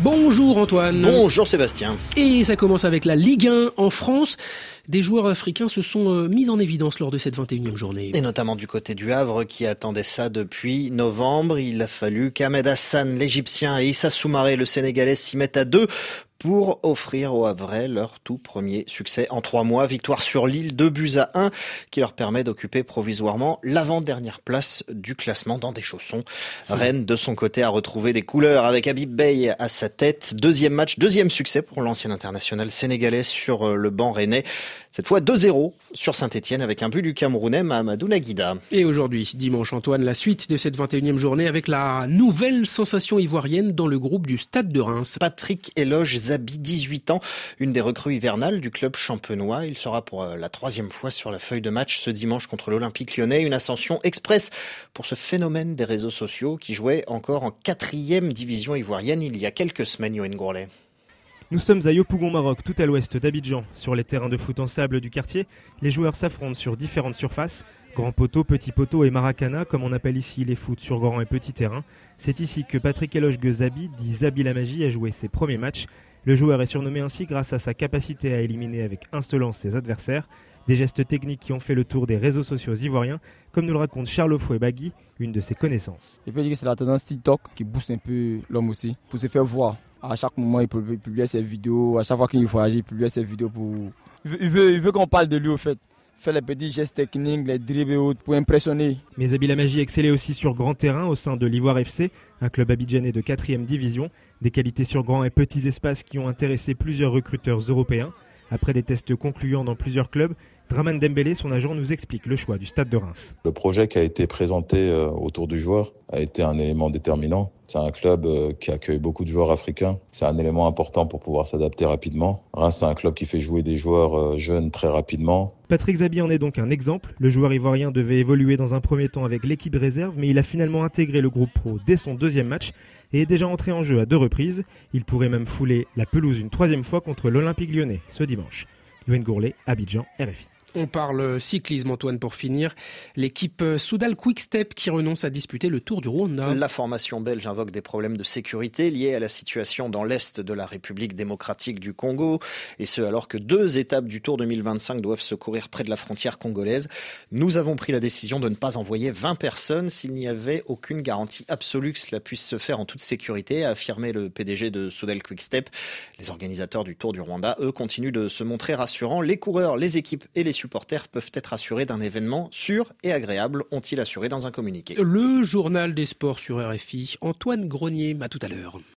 Bonjour Antoine. Bonjour Sébastien. Et ça commence avec la Ligue 1 en France. Des joueurs africains se sont mis en évidence lors de cette 21e journée. Et notamment du côté du Havre qui attendait ça depuis novembre. Il a fallu qu'Ahmed Hassan, l'Égyptien, et Issa Soumaré, le Sénégalais, s'y mettent à deux pour offrir aux Havrais leur tout premier succès en 3 mois. Victoire sur Lille, 2-1, qui leur permet d'occuper provisoirement l'avant-dernière place du classement dans des chaussons. Rennes, de son côté, a retrouvé des couleurs avec Habib Beye à sa tête. Deuxième match, deuxième succès pour l'ancien international sénégalais sur le banc rennais. Cette fois 2-0 sur Saint-Etienne avec un but du Camerounais Mahamadou Naguida. Et aujourd'hui, dimanche Antoine, la suite de cette 21e journée avec la nouvelle sensation ivoirienne dans le groupe du Stade de Reims. Patrick Eloge Zabi, 18 ans, une des recrues hivernales du club champenois. Il sera pour la 3e fois sur la feuille de match ce dimanche contre l'Olympique Lyonnais. Une ascension express pour ce phénomène des réseaux sociaux qui jouait encore en 4e division ivoirienne il y a quelques semaines, Yoann Gourlet. Nous sommes à Yopougon, Maroc, tout à l'ouest d'Abidjan. Sur les terrains de foot en sable du quartier, les joueurs s'affrontent sur différentes surfaces. Grand poteau, petit poteau et maracana, comme on appelle ici les foot sur grand et petit terrain. C'est ici que Patrick Eloge Zabi, dit Zabi la Magie, a joué ses premiers matchs. Le joueur est surnommé ainsi grâce à sa capacité à éliminer avec insolence ses adversaires. Des gestes techniques qui ont fait le tour des réseaux sociaux ivoiriens, comme nous le raconte Charles Fouet Bagui, une de ses connaissances. Je peux dire que c'est la tendance TikTok qui booste un peu l'homme aussi, pour se faire voir. À chaque moment, il publie ses vidéos. À chaque fois qu'il voyage, il publie ses vidéos pour... Il veut qu'on parle de lui au fait. Faire les petits gestes techniques, les dribbles et autres pour impressionner. Mais Zabi la Magie excellait aussi sur grand terrain au sein de l'Ivoire FC, un club abidjanais de 4e division. Des qualités sur grands et petits espaces qui ont intéressé plusieurs recruteurs européens. Après des tests concluants dans plusieurs clubs, Draman Dembélé, son agent, nous explique le choix du Stade de Reims. Le projet qui a été présenté autour du joueur a été un élément déterminant. C'est un club qui accueille beaucoup de joueurs africains. C'est un élément important pour pouvoir s'adapter rapidement. Reims, c'est un club qui fait jouer des joueurs jeunes très rapidement. Patrick Zabi en est donc un exemple. Le joueur ivoirien devait évoluer dans un premier temps avec l'équipe réserve, mais il a finalement intégré le groupe pro dès son 2e match et est déjà entré en jeu à 2 reprises. Il pourrait même fouler la pelouse une 3e fois contre l'Olympique Lyonnais ce dimanche. Yoann Gourlet, Abidjan, RFI. On parle cyclisme, Antoine, pour finir. L'équipe Soudal Quick-Step qui renonce à disputer le Tour du Rwanda. La formation belge invoque des problèmes de sécurité liés à la situation dans l'est de la République démocratique du Congo. Et ce, alors que 2 étapes du Tour 2025 doivent se courir près de la frontière congolaise. Nous avons pris la décision de ne pas envoyer 20 personnes s'il n'y avait aucune garantie absolue que cela puisse se faire en toute sécurité, a affirmé le PDG de Soudal Quick-Step. Les organisateurs du Tour du Rwanda, eux, continuent de se montrer rassurants. Les coureurs, les équipes et les supporters peuvent être assurés d'un événement sûr et agréable, ont-ils assuré dans un communiqué. Le journal des sports sur RFI. Antoine Grenier, à tout à l'heure.